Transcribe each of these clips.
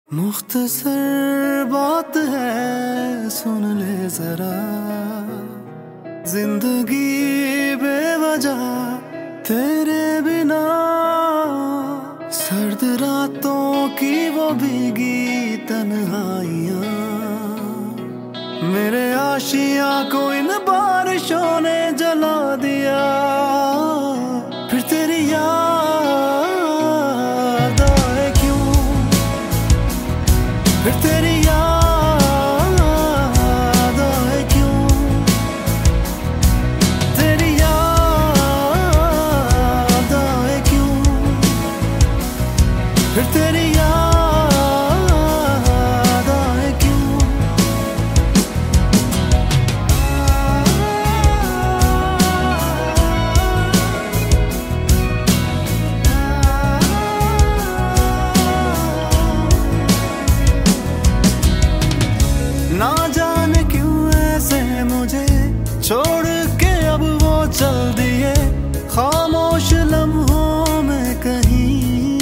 मुख्तसर बात है सुन ले जरा, जिंदगी बेवजह तेरे बिना, सर्द रातों की वो भीगी तन्हाइयां, मेरे आशियां को इन बारिशों ने जला दिया। फिर तेरी याद आए क्यों, फिर तेरी याद आए क्यों, तेरी याद आए क्यों, फिर तेरी याद आए क्यों। ना जाने क्यों ऐसे मुझे छोड़ के अब वो चल दिए, खामोश लम्हों में कहीं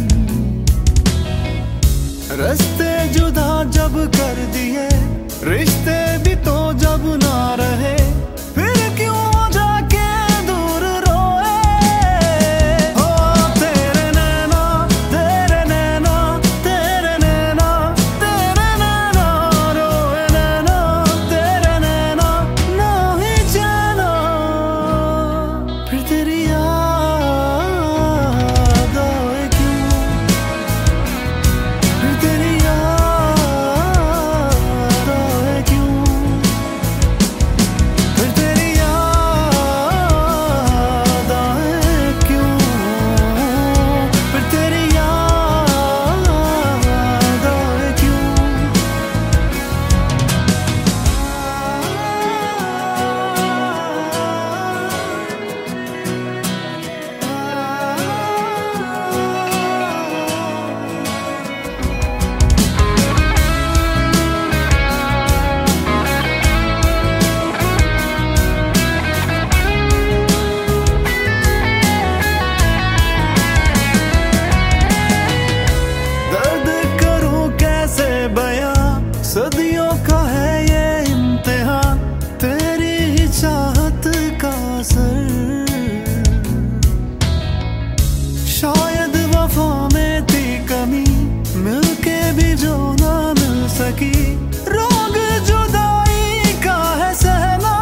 रास्ते जुदा जब कर दिए, रिश्ते भी तो जब ना रहे, फिर क्यों जाके दूर रोए। हो तेरे नैना तेरे नैना तेरे नैना तेरे नैना, रोए नैना तेरे नैना ना ही जाना। फिर तेरी याद आए क्यों, फिर तेरी याद आए क्यों, फिर तेरी याद आए क्यों, फिर तेरी याद आए क्यों। दर्द करूं कैसे बयां, सदियों का है ये इम्तिहान, तेरी ही चाहत का असर। शायद वफा में थी कमी, मिलके भी जो ना मिल सकी, रोग जुदाई का है सहना।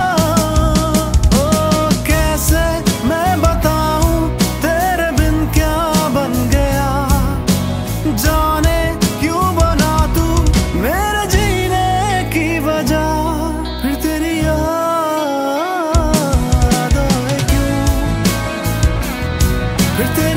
ओ कैसे मैं बताऊं तेरे बिन क्या बन गया, जाने क्यों बना तू मेरे जीने की वजह। फिर तेरी याद आए क्यों, फिर तेरी